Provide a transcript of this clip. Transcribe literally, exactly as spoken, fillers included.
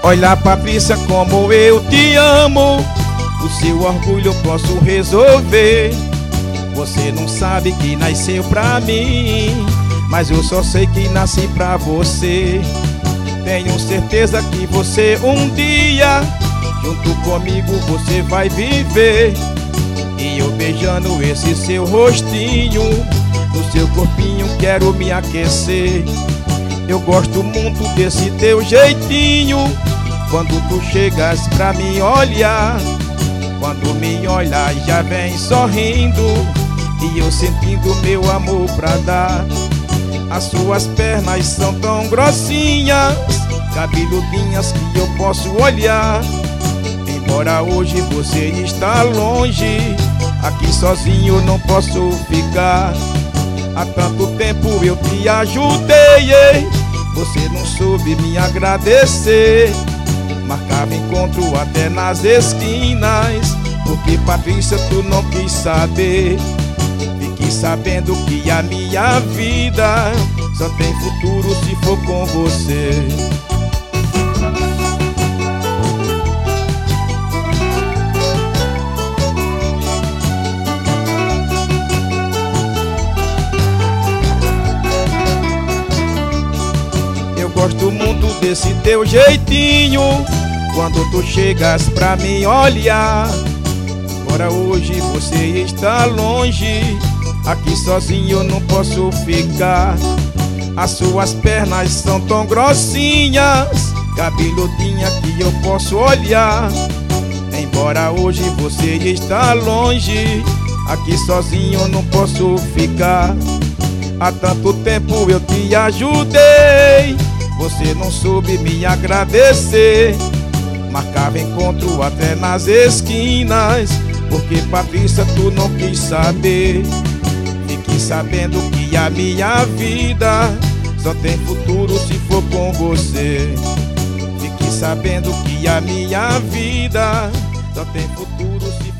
Olha, Patrícia, como eu te amo, o seu orgulho eu posso resolver. Você não sabe que nasceu pra mim, mas eu só sei que nasci pra você. Tenho certeza que você um dia, junto comigo você vai viver. E eu beijando esse seu rostinho, no seu corpinho quero me aquecer. Eu gosto muito desse teu jeitinho, quando tu chegas pra me olhar. Quando me olha já vem sorrindo, e eu sentindo meu amor pra dar. As suas pernas são tão grossinhas, cabeludinhas que eu posso olhar. Embora hoje você está longe, aqui sozinho não posso ficar. Há tanto tempo eu te ajudei, você não soube me agradecer. Marcava encontro até nas esquinas, porque Patrícia tu não quis saber. Fique sabendo que a minha vida só tem futuro se for com você. Eu gosto muito desse teu jeitinho, quando tu chegas pra me olhar. Agora hoje você está longe, aqui sozinho eu não posso ficar. As suas pernas são tão grossinhas, cabeludinha que eu posso olhar. Embora hoje você está longe, aqui sozinho eu não posso ficar. Há tanto tempo eu te ajudei, você não soube me agradecer. Marcava encontro até nas esquinas, porque Patrícia tu não quis saber. Fique sabendo que a minha vida só tem futuro se for com você. Fique sabendo que a minha vida só tem futuro se